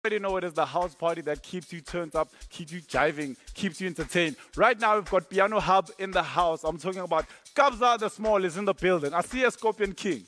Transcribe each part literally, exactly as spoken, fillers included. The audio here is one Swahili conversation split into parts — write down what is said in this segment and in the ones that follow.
already know it is the house party that keeps you turned up, keeps you jiving, keeps you entertained. Right now, we've got Piano Hub in the house. I'm talking about Kabza the Small is in the building. I see a Scorpion King.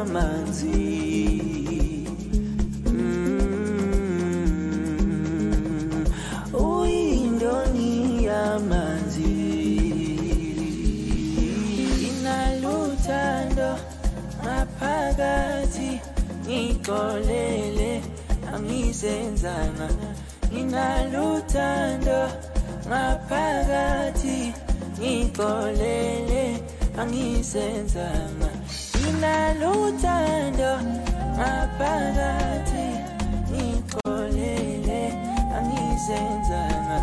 yamanzi uyindoni yamanzi inaluthando ngaphakathi ngixolele angisenzanga inaluthando ngaphakathi ngixolele angisenzanga inaluthando ngaphakathi ngixolele angisenzanga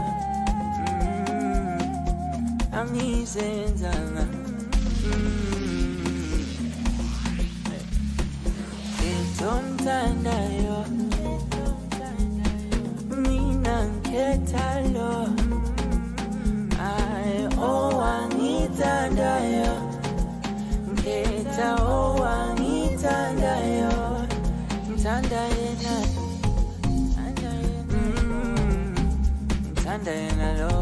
angisenzanga Etondanayo mina nkethalo ay owangithandayo nketha owangithandayo ngithanda yena ngithanda yena lo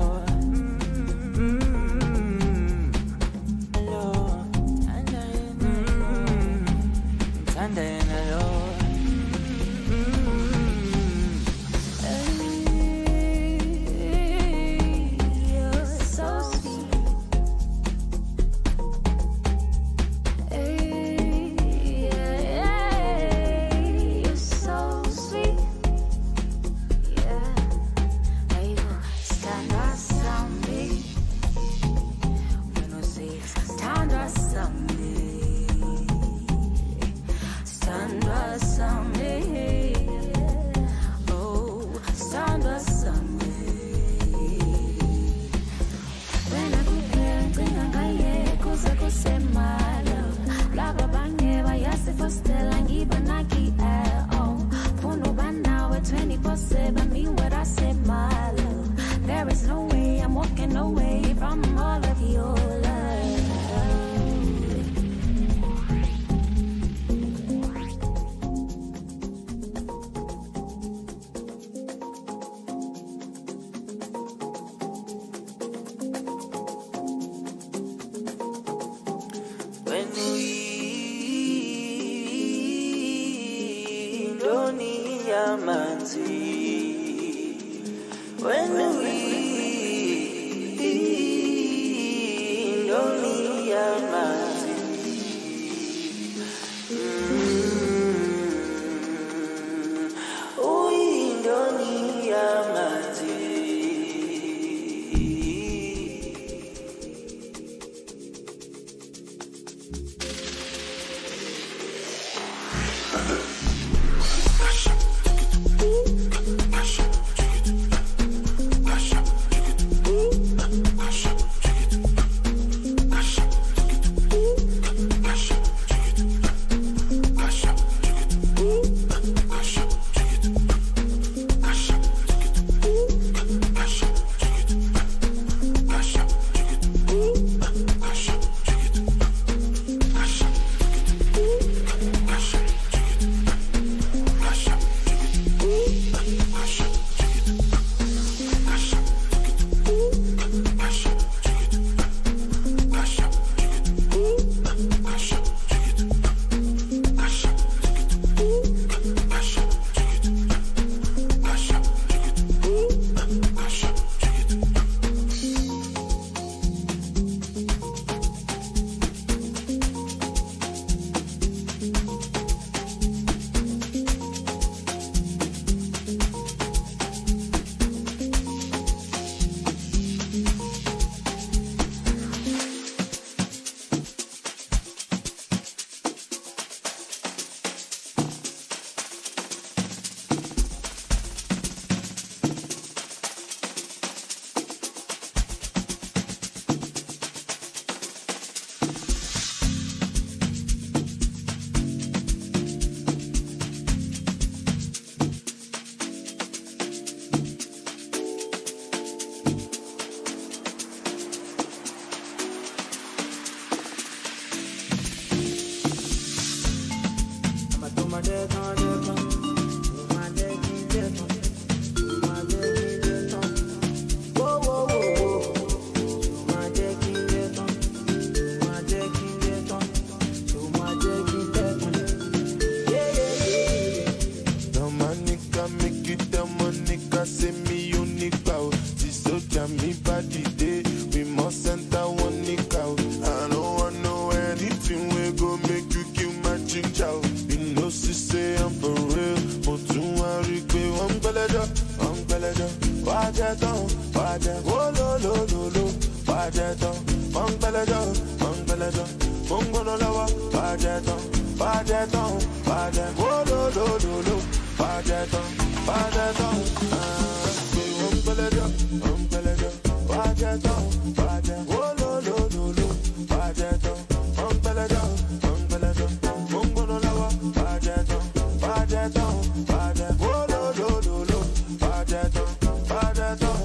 the Monica, say me unique bow. This so me body day. We must enter one nick out. I don't want know anything we go make you kill my ginger. You know, she say I'm for real. But you want to be one belly, one belly. Why that on? Why that? Oh, lo, lo, lo, lo. Why that on? One belly, one belly. Mungo no lawa. Why that on? Why that on? Why that? Oh, lo, lo, lo, lo. Why that on? Why that on? Ah, one belly, one belly. Why that on? Why that? Oh, lo, lo, lo, lo. Why that on? One belly, one belly. Mungo no lawa. Why that on? Why that on? Why that? Oh, lo, lo, lo, lo. Why that on? Why that on?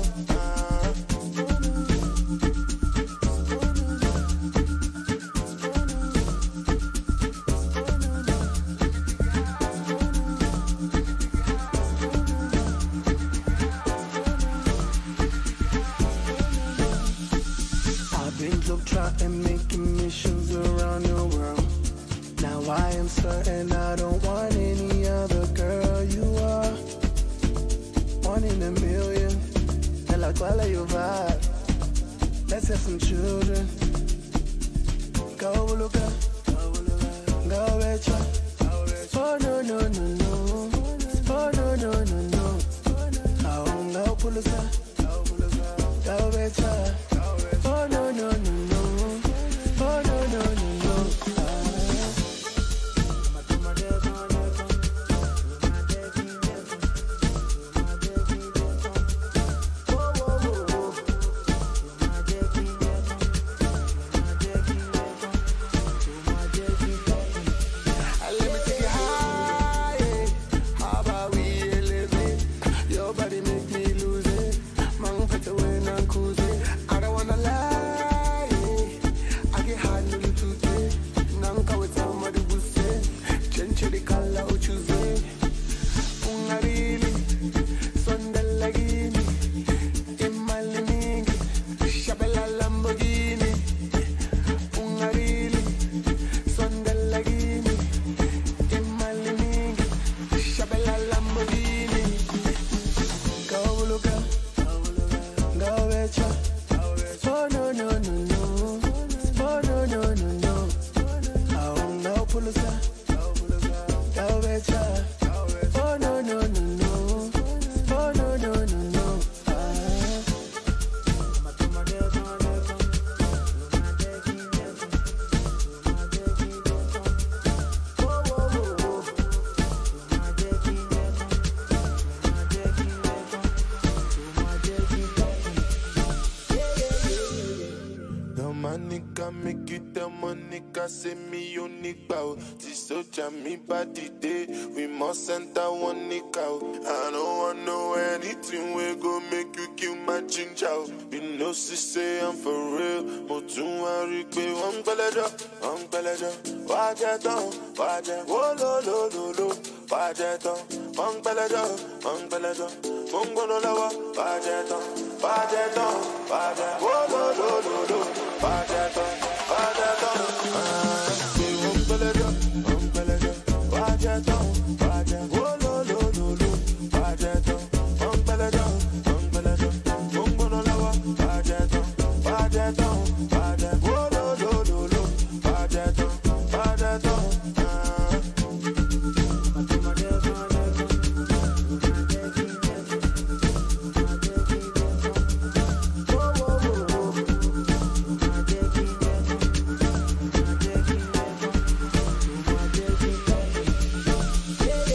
And making missions around the world. Now I am certain I don't want any other girl. You are one in a million. And like all of your vibe. Let's have some children. Go look up, go betcha. Oh no no no no. Oh no no no no. Oh no, pull us up. Go betcha. Oh no no no no. Oh no no no no. Let me take you high. How about we elevate? Your body make me lose it. Man, put away and cruise it. I don't wanna lie. I get hard little today. Nanka with somebody who say, change the color or choose it. Ungarili, Sondalagini, Imalinigi, Shabella Lamborghini. Ungarili, Sondalagini, Imalinigi, Shabella Lamborghini. Go look up, go betcha. Oh no no no no. Oh no no no no. Oh no, pull us up. Go betcha. Oh no no no no. Oh no no no no. The Monica make it the Monica, say me unique bow. This so me body day. We must enter one nick out. I don't want know anything we go make you kill my ginger. You know she say I'm for real. But you want to be one belly, one belly. Why that on? Why that? Oh lo lo lo lo. Why that on? One belly, one belly. Mungo no lawa. Why that on? Why that on? Why that? Oh lo lo lo lo. Why that on? Why that on? Ah, say one belly, one belly. Why that on? Why that? Oh lo lo lo lo. Why that on? One belly, one belly. Mungo no lawa. Why that on? Why that on? Why that? Oh lo lo lo lo. Why that on? Why that on? Yeah.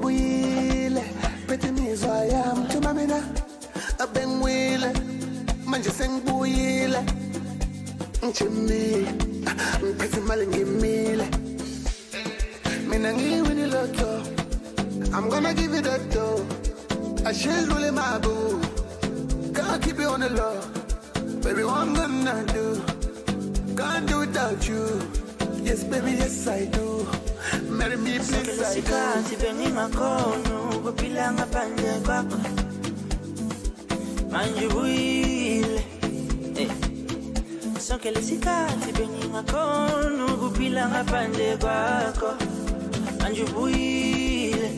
ubuyile phethe imizwa yami thuma mina abengwile manje sengibuyile ngijimile ngiphethe imali ngimile mina ngiwini lotto I'm gonna give you that dough I should really my boo can't keep it on the low baby what I'm gonna do can't do without you yes baby yes I do marry me please I do Sibeni makono kupila ngapande kwako manje buile sonke lesikhathi bengingakhona ukuphila ngaphandle kwakho manje buile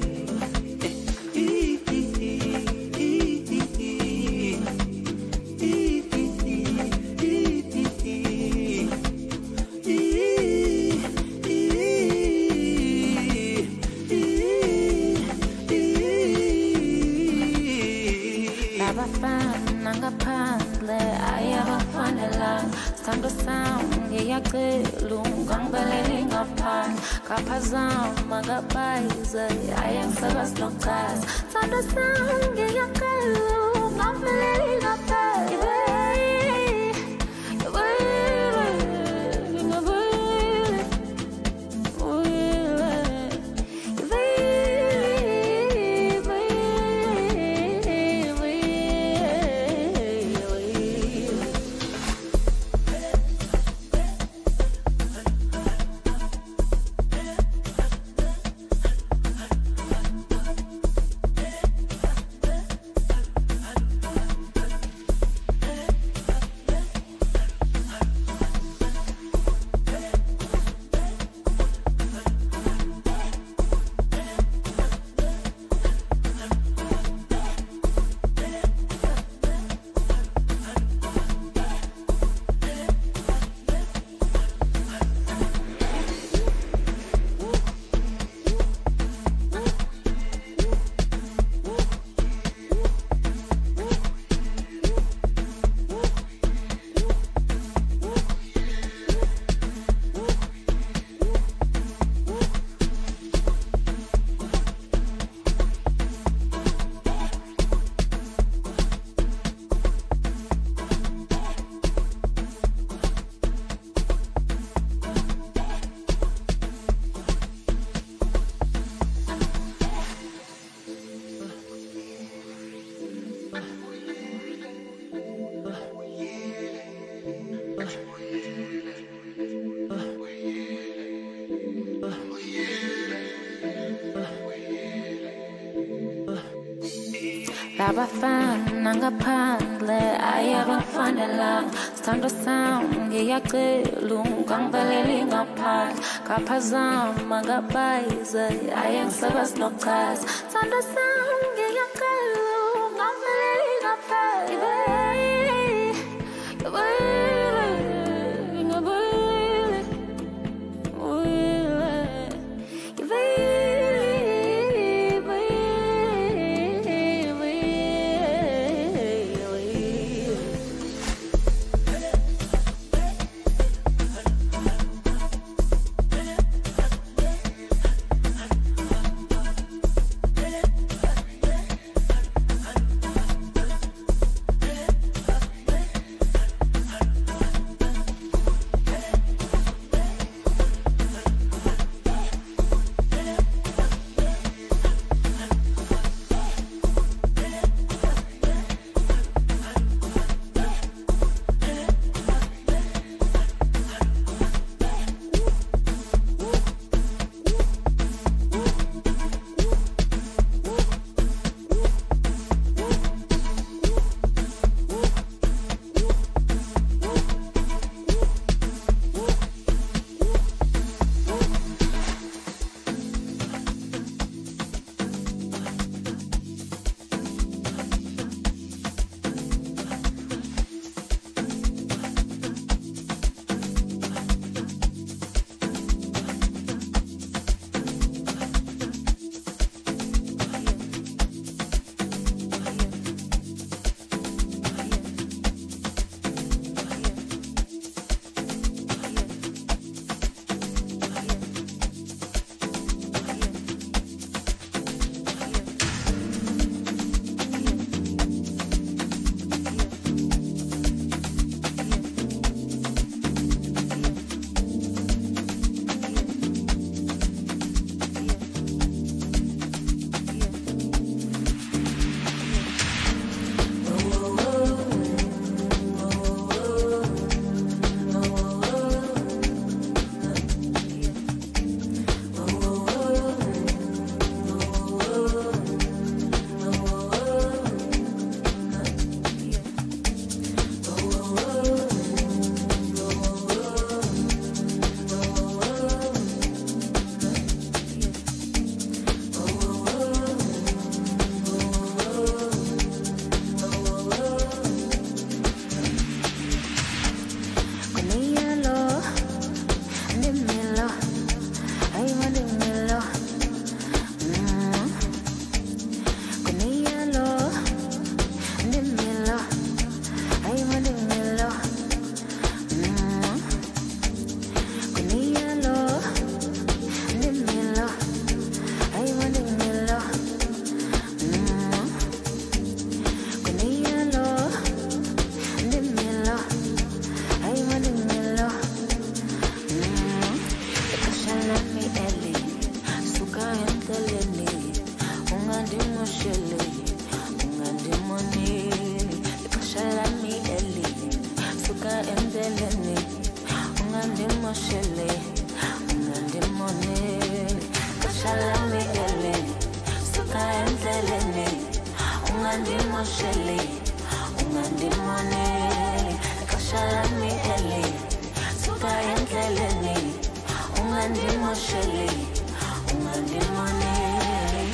Stand sound, ngiyacela ungangibeleli ngaphandle kaphazama ngabhayize ayengisaba sinokhazi Stand sound, ngiyacela ungangibeleli ngaphandle Labafana ngaphandle ayabafana Stand sound ngiyacela ungangibeleli ngaphandle kaphazama ngabhayize ayengisaba sinokhazi Stand sound ngiyacela ungangibeleli ngaphandle ungandimoshele ungandimoneli ixesha lami eli suka endleleni ungandimoshele ungandimoneli ixesha lami eli suka endleleni ungandimoshele ungandimoneli ixesha lami eli suka endleleni ungandimoshele ungandimoneli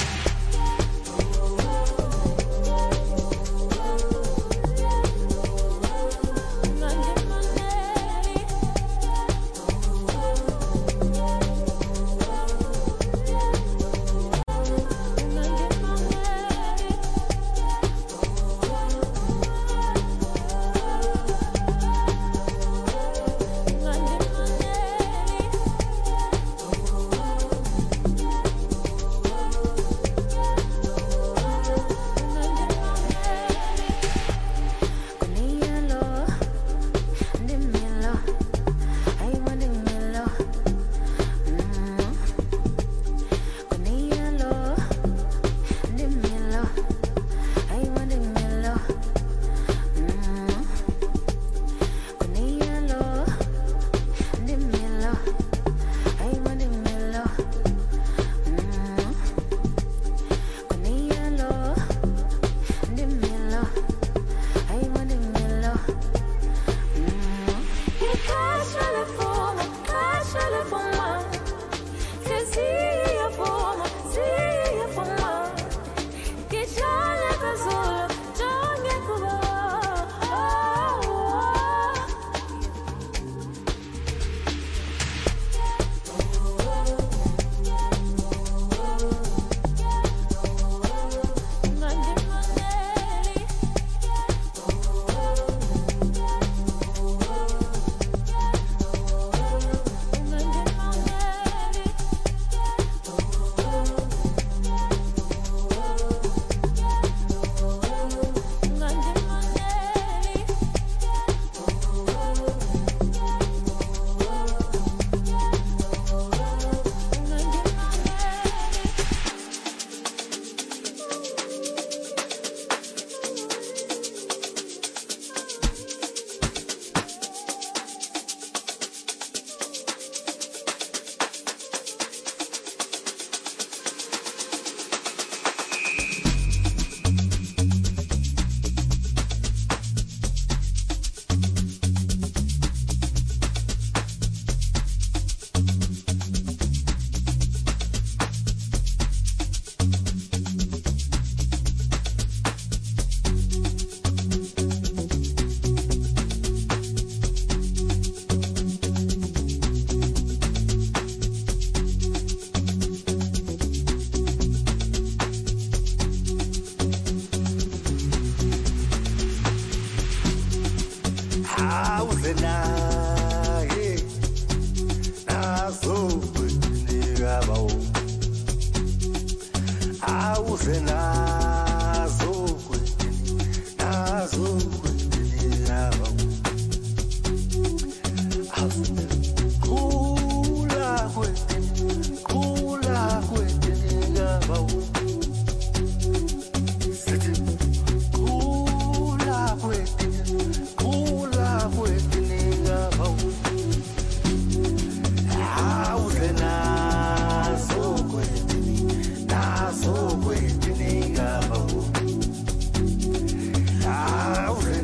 Now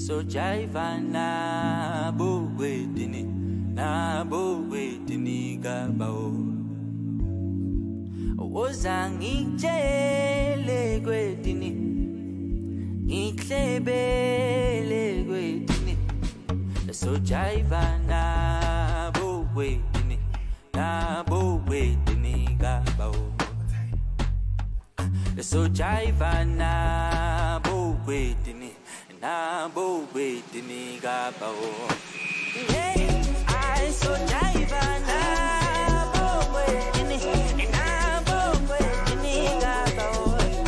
So jive na bo wedini na bo wedini gabao Ozangitshele kwedini ngihlebele kwedini So jive na bo wedini na bo wedini gabao So jive na bo wedini na bo wedini gabao Hey, I so jive na bo wedini na bo wedini gabao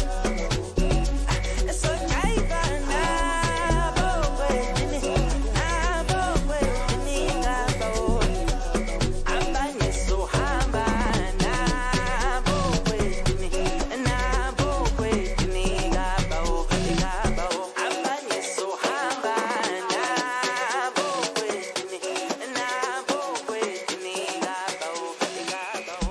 So jive na bo wedini na bo wedini gabao Abanye so hamba na bo wedini na bo wedini gabao gabao Abanye so hamba na bo wedini na bo wedini gabao gabao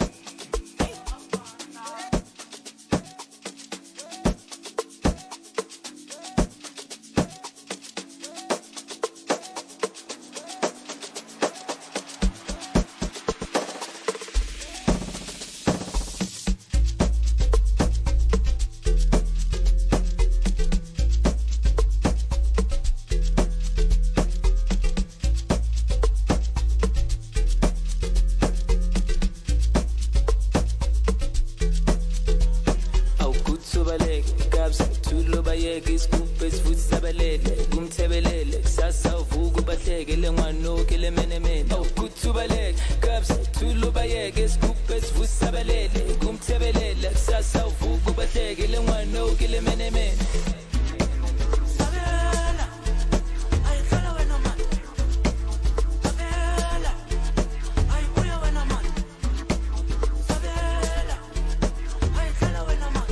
Awukuthubaleke kabza thulo bayeke isikuphe sifuthi sabelele kumthebelele kusasa uvuka ubahleke lengwanoke lemenemene awukuthubaleke kabza thulo bayeke isikuphe sifuthi sabelele kumthebelele kusasa uvuka ubahleke lengwanoke lemenemene Sabela ayikhala wena man Sabela ayibuya wena man Sabela ayikhala wena man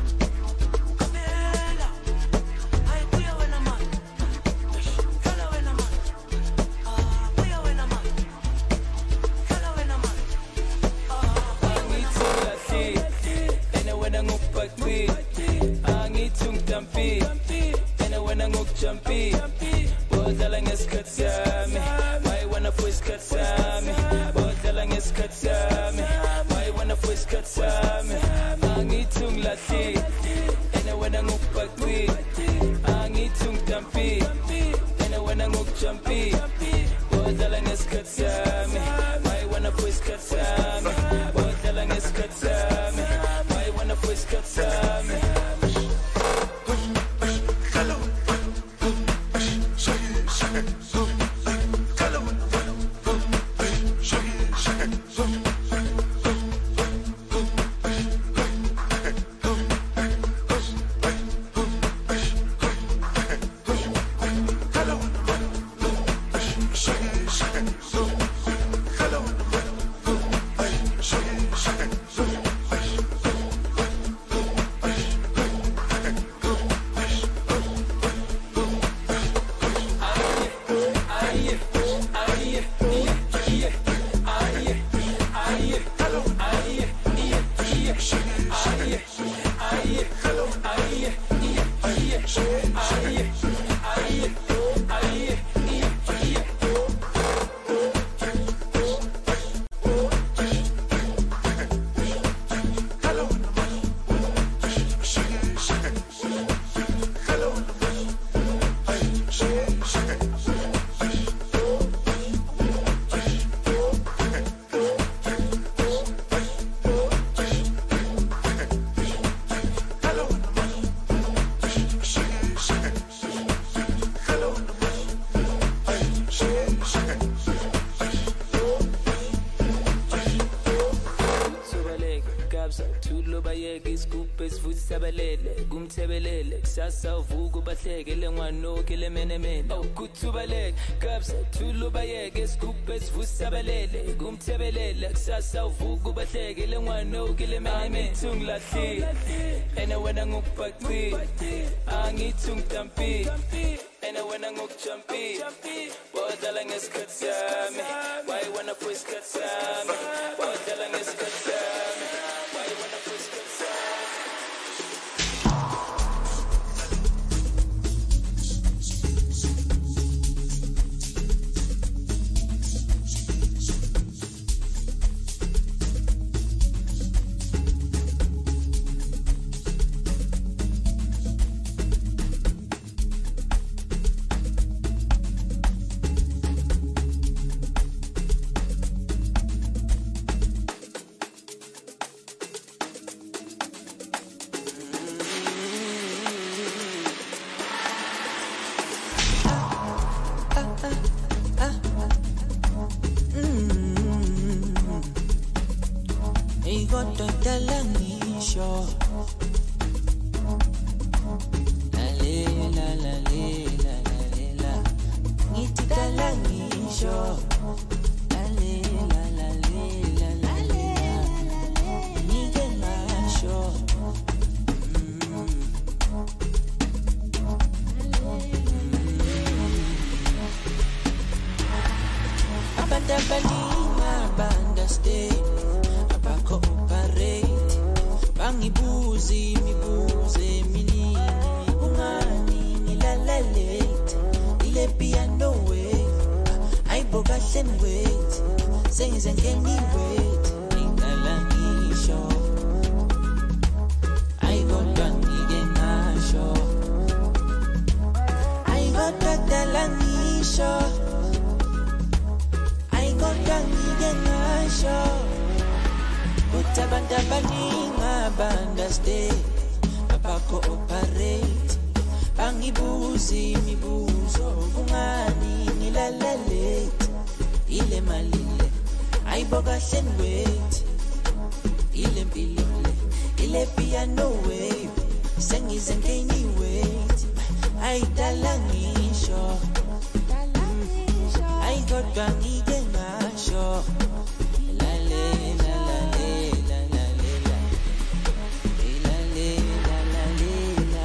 Sabela ayibuya wena man Khala wena man ah buya wena man Khala wena man Angithukahle ene wena ngubhaqi angithungdampi ene wena ngukujampi bodlala ngesikhathi sami why wanna for isikhathi sami bodlala ngesikhathi sami why wanna for isikhathi sami angithunglahle ene wena ngubhaqi angithungdampi ene wena ngukujampi bodlala ngesikhathi sami why wanna for isikhathi sami bodlala ngesikhathi sami why wanna for isikhathi sami Kusasa uvuka ubahleke lengwanoke lemenemene awukuthubaleke kabza thulo bayeke isikuphe sifuthi sabelele kumthebelele kusasa uvuka ubahleke lengwanoke lemenemene angithunglahle ene wena ngukubhaqi angithungdampi ene wena ngukujampi bodlala ngesikhathi sami why wanna for isikhathi sami bodlala ngesikhathi sami why wanna for isikhathi sami kodwa dala ngisho lalela lalela lalela ngithi dala ngisho lalela lalela lalela ngike ngasho abantu abaningi abandastand abako-operate bangibuza imibuzo eminingi kungani ngilalelate ile piano wave ayibo kahle wait sengize ngeniwait ngidala ngisho ayikodwa ngike ngasho ayikodwa dala ngisho ayikodwa ngike ngasho ukuthi abantu abaningi abandastand abako-operate bangibuza imibuzo kungani ngilalelate ile malile ayibo kahle wait ile mpilo le ile piano wave sengize ngeniwait ayidala ngisho ayikodwa ngike ngasho lalela lalela lalela lalela lalela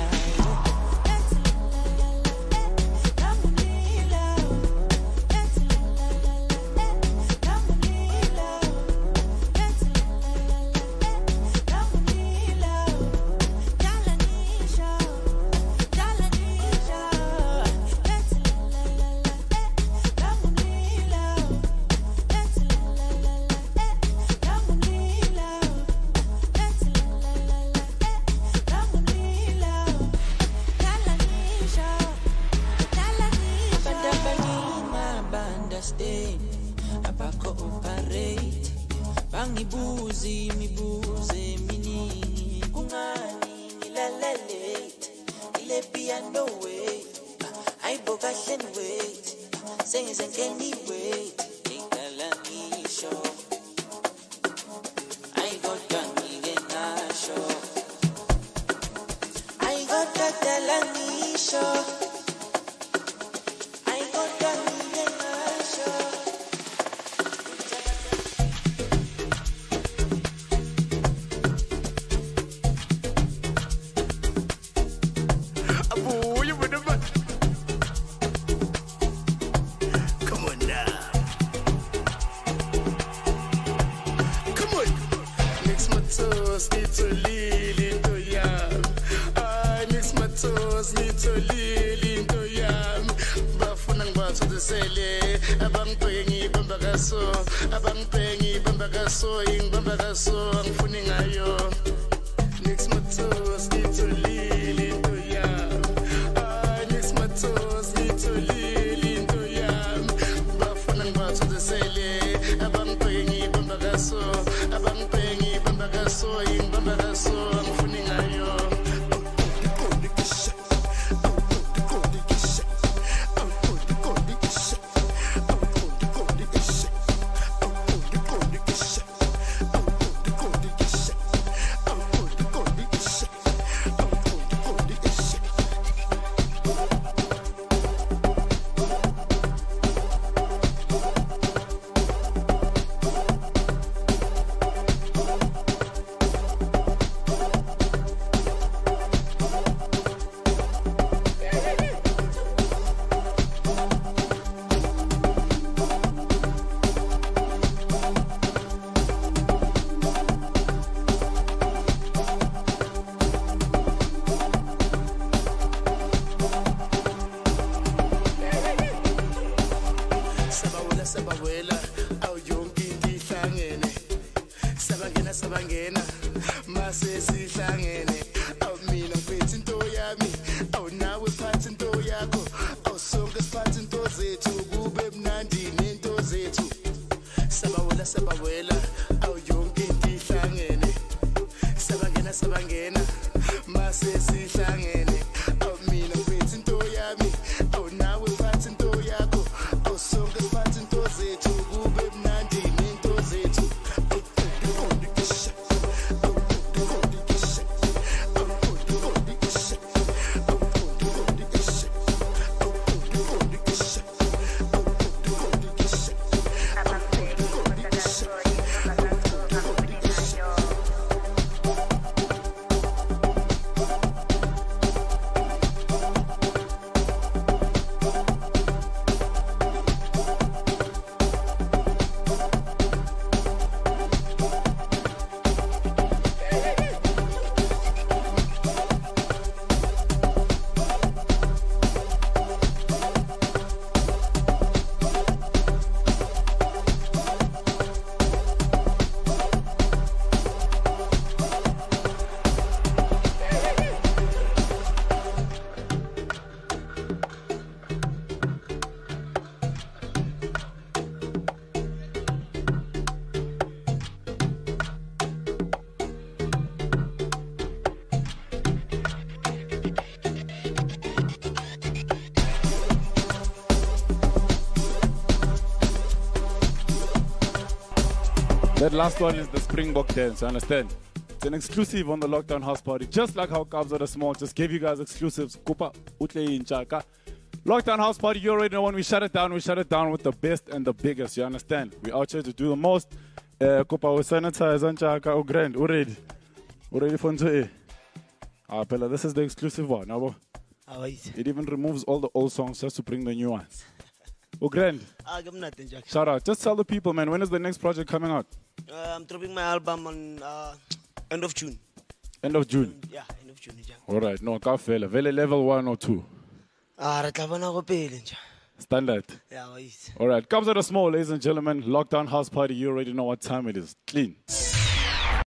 abako-operate bangibuza imibuzo eminingi kungani ngilalelate ile piano wave ayibo kahle wait sengize ngeniwait ngidala ngisho ayikodwa ngike ngasho ayikodwa dala ngisho ayikodwa ngike ngasho abangibhengi bamba kaso ingibamba kaso angifuni ngayo next matos ngitholile into yami ah next matos ngitholile into yami bafuna ngibathuzisele abangibhengi bamba kaso abangibhengi bamba kaso ingibamba kaso angifuni ngayo sabangena mase sihlangene awumina ngiphethe into yami awunawe phatha into yakho awusonke siphathe into zethu kube mnandi nento zethu sabawela sabawela awuyonke into ihlangene sabangena sabangena mase sihlangene awumina ngiphethe into yami awunawe phatha into yakho awusonke siphathe into zethu kube mnandi nento zethu That last one is the Springbok dance, you understand? It's an exclusive on the Lockdown House Party. Just like how Kabza the Small just gave you guys exclusives. Kupa, Utle Inchaka. Lockdown House Party, you already know when we shut it down, we shut it down with the best and the biggest, you understand? We out here to do the most. Uh, Kupa, we sanitize, Anchaka, oh grand, already. Already fun to eh. Ah, Pella, this is the exclusive one. Abo. How is it? It even removes all the old songs just to bring the new ones. Oh grand. Ah, give me nothing, Jack. Shout out. Just tell the people, man, when is the next project coming out? Uh, I'm dropping my album on uh, end of June. End of June? Yeah, end of June, Jack. All right. No, ka fela. Vele level one or two? Ah, re tla bona go pele, Jack. Standard. Yeah, how is it? All right. Kabza the Small, ladies and gentlemen. Lockdown House Party. You already know what time it is. Clean.